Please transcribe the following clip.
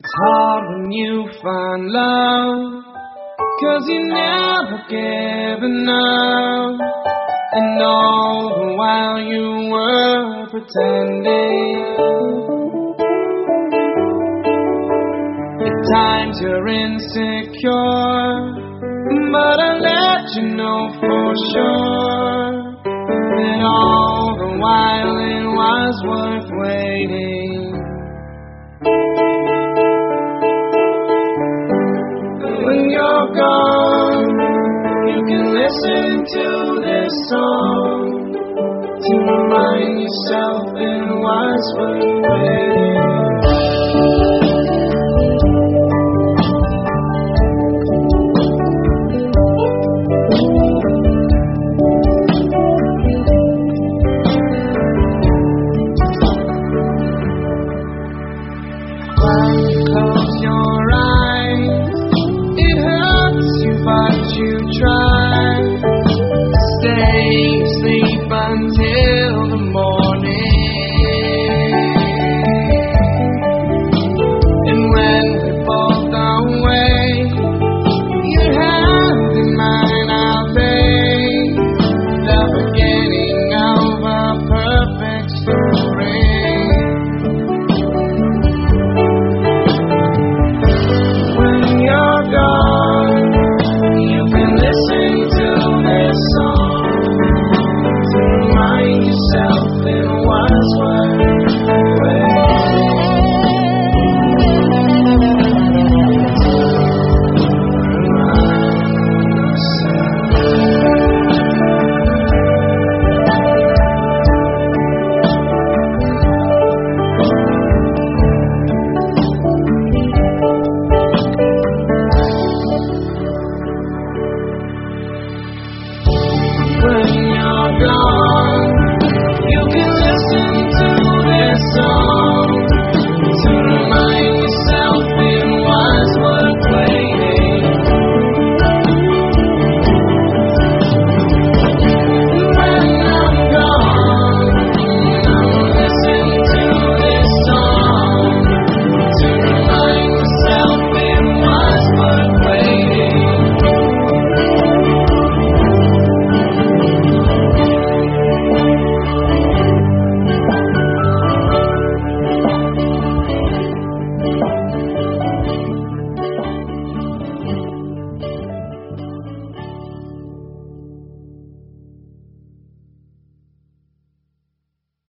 hard when you find love, 'cause you never given up. And all the while you were pretending. At times you're insecure, but I let you know for sure that all the while it was worth waiting. When you're gone, you can listen to this song to remind yourself it was worth waiting.